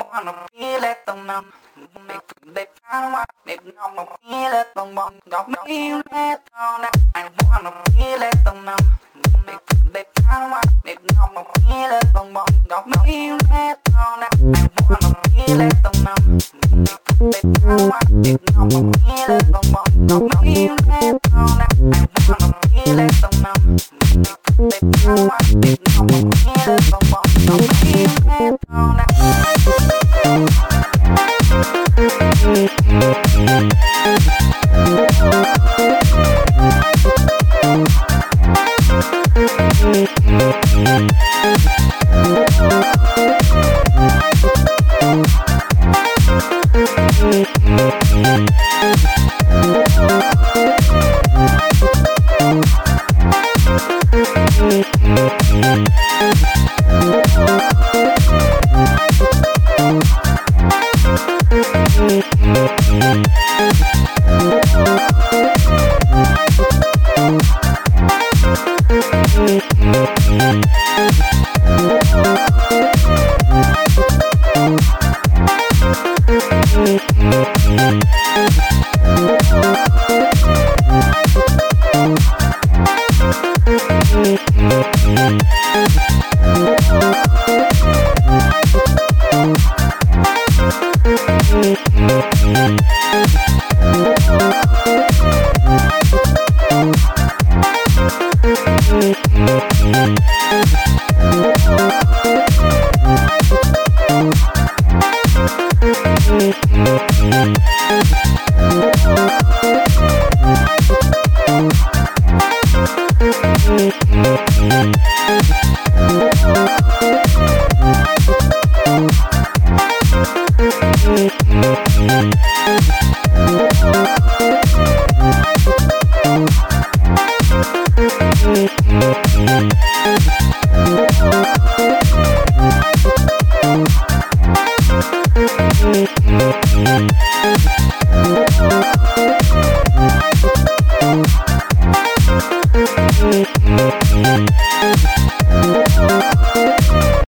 wanna feel it tông năm để pháo hoa để ngọc mà feel it tông bom ngọc feel it tông năm I wanna feel it tông năm để pháo hoa để ngọc mà feel it tông bom ngọc feel it tông năm